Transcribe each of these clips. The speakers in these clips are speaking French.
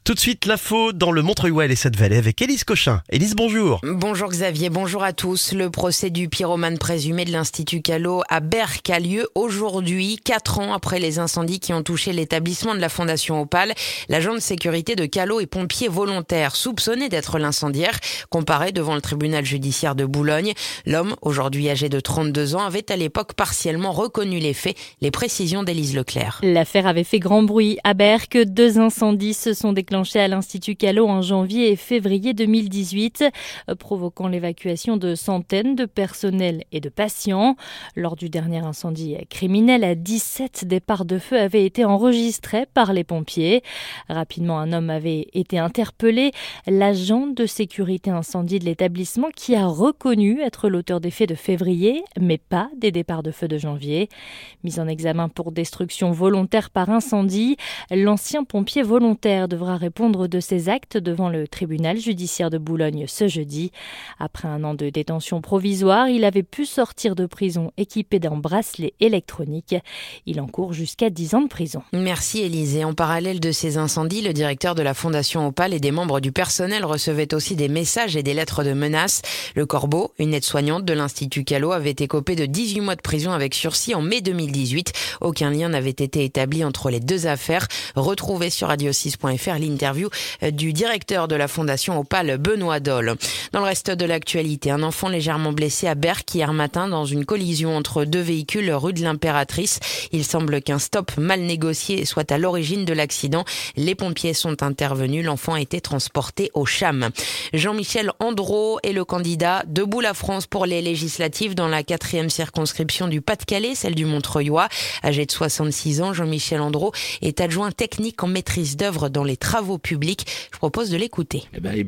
Tout de suite, l'info dans le Montreuil-Ouest et cette vallée avec Élise Cochin. Élise, bonjour. Bonjour Xavier, bonjour à tous. Le procès du pyromane présumé de l'Institut Callot à Berck a lieu aujourd'hui, 4 ans après les incendies qui ont touché l'établissement de la Fondation Opale. L'agent de sécurité de Callot et pompier volontaire, soupçonné d'être l'incendiaire, comparé devant le tribunal judiciaire de Boulogne. L'homme, aujourd'hui âgé de 32 ans, avait à l'époque partiellement reconnu les faits. Les précisions d'Élise Leclerc. L'affaire avait fait grand bruit à Berck. 2 incendies se sont déclenchés à l'Institut Callot en janvier et février 2018, provoquant l'évacuation de centaines de personnels et de patients. Lors du dernier incendie criminel, 17 départs de feu avaient été enregistrés par les pompiers. Rapidement, un homme avait été interpellé, l'agent de sécurité incendie de l'établissement qui a reconnu être l'auteur des faits de février, mais pas des départs de feu de janvier. Mis en examen pour destruction volontaire par incendie, l'ancien pompier volontaire devra répondre de ses actes devant le tribunal judiciaire de Boulogne ce jeudi. Après un an de détention provisoire, il avait pu sortir de prison équipé d'un bracelet électronique. Il encourt jusqu'à 10 ans de prison. Merci Élise. En parallèle de ces incendies, le directeur de la Fondation Opale et des membres du personnel recevaient aussi des messages et des lettres de menaces. Le Corbeau, une aide-soignante de l'Institut Callot, avait été écopé de 18 mois de prison avec sursis en mai 2018. Aucun lien n'avait été établi entre les deux affaires. Retrouvez sur radio6.fr l'interview du directeur de la Fondation Opale, Benoît Doll. Dans le reste de l'actualité, un enfant légèrement blessé à Berck hier matin dans une collision entre 2 véhicules rue de l'Impératrice. Il semble qu'un stop mal négocié soit à l'origine de l'accident. Les pompiers sont intervenus. L'enfant a été transporté au CHAM. Jean-Michel Andro est le candidat Debout la France pour les législatives dans la 4e circonscription du Pas-de-Calais, celle du Montreuil-Ouest. Âgé de 66 ans, Jean-Michel Andro est adjoint technique en maîtrise d'œuvre dans les travaux publics. Je propose de l'écouter.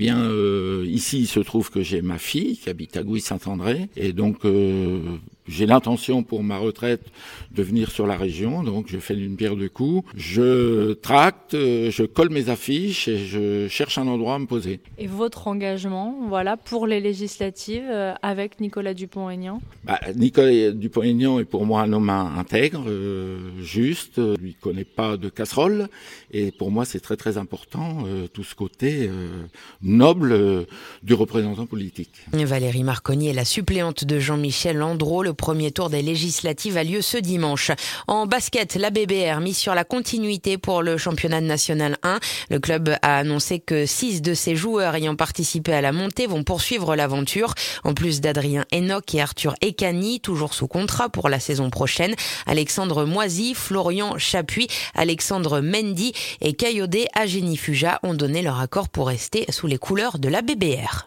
Ici, il se trouve que j'ai ma fille qui habite à Gouy-Saint-André et donc j'ai l'intention pour ma retraite de venir sur la région, donc je fais d'une pierre deux coups. Je tracte, je colle mes affiches et je cherche un endroit à me poser. Et votre engagement, pour les législatives avec Nicolas Dupont-Aignan ? Nicolas Dupont-Aignan est pour moi un homme intègre, juste, lui connaît pas de casserole et pour moi c'est très très important tout ce côté noble du représentant politique. Valérie Marconi est la suppléante de Jean-Michel Andro. Le premier tour des législatives a lieu ce dimanche. En basket, la BBR mise sur la continuité pour le championnat national 1. Le club a annoncé que 6 de ses joueurs ayant participé à la montée vont poursuivre l'aventure. En plus d'Adrien Enoch et Arthur Ekani, toujours sous contrat pour la saison prochaine, Alexandre Moisy, Florian Chapuis, Alexandre Mendy et Kayode Agenifuja ont donné leur accord pour rester sous les couleurs de la BBR.